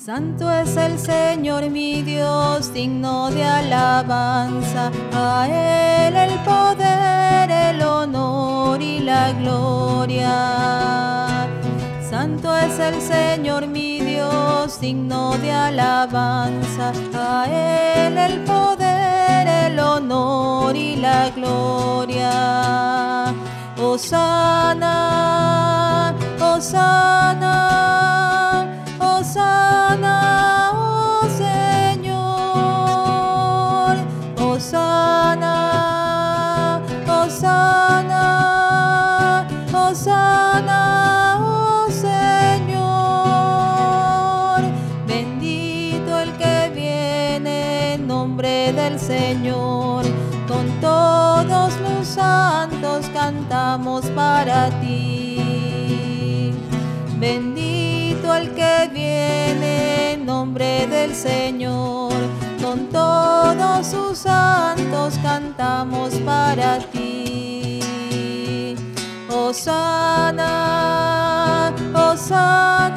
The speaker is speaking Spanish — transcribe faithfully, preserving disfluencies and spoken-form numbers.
Santo es el Señor mi Dios, digno de alabanza. A Él el poder, el honor y la gloria. Santo es el Señor mi Dios, digno de alabanza. A Él el poder, el honor y la gloria. Hosana, Hosana, Hosana, oh Señor. Hosana, Hosana, Hosana, oh Señor. Bendito el que viene en nombre del Señor. Con todos los santos cantamos para ti. Bendito el que viene en nombre del Señor. Con todos sus santos cantamos para ti. Hosana, Hosana.